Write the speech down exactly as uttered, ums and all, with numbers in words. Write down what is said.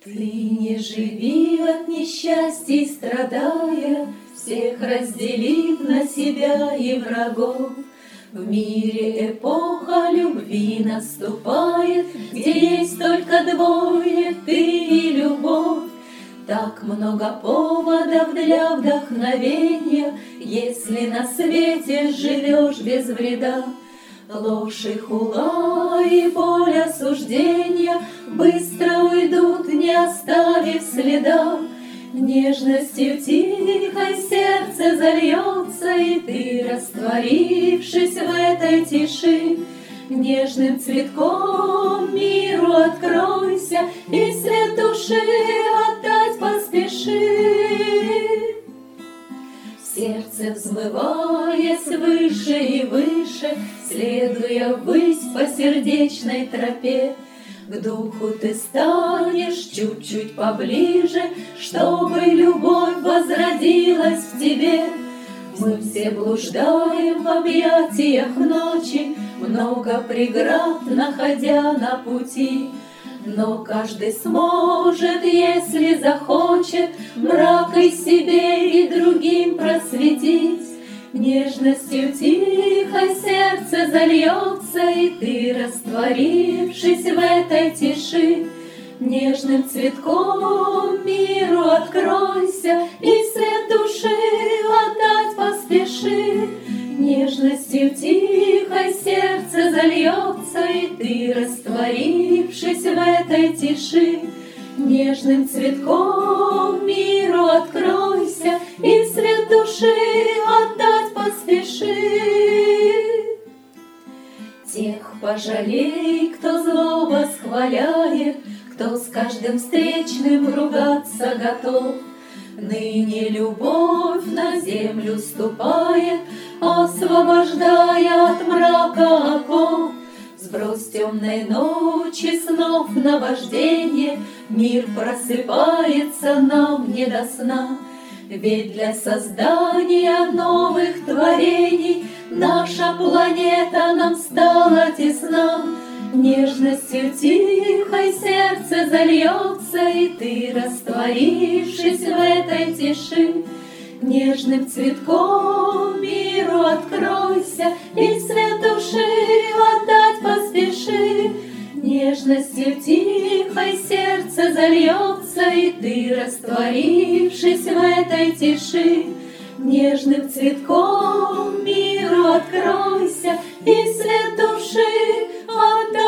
Ты не живи от несчастий страдая, всех разделив на себя и врагов. В мире эпоха любви наступает, где есть только двое, ты и любовь. Так много поводов для вдохновения, если на свете живешь без вреда. Ложь и хула и боль осуждения быстро уйдут, не оставив следа. Нежностью тихой сердце зальется, и ты, растворившись в этой тиши, нежным цветком миру откройся, и свет души отдать поспеши. В сердце взмываясь выше и выше, следуя ввысь по сердечной тропе, к духу ты станешь чуть-чуть поближе, чтобы любовь возродилась в тебе. Мы все блуждаем в объятиях ночи, много преград находя на пути. Но каждый сможет, если захочет, мрак и себе, и другим просветить. Нежностью тихой сердце зальется, и ты, растворившись в этой тиши, нежным цветком миру откройся, и свет души отдать поспеши. Нежностью тихой сердце зальется, и ты, растворившись в этой тиши, нежным цветком миру откройся, и свет души отдать поспеши. Тех пожалей, кто зло восхваляет, кто с каждым встречным ругаться готов. Ныне любовь на землю ступает, освобождая от мрака оков. Сброс темной ночи, снов наваждение, мир просыпается нам не до сна. Ведь для создания новых творений наша планета нам стала тесна. Нежностью тихой сердце зальется, и ты, растворившись в этой тиши, нежным цветком миру откройся, и свет души отдать поспеши. Нежностью тихой сердце зальется, и ты, растворившись в этой тиши, нежным цветком миру откройся, и свет души отдать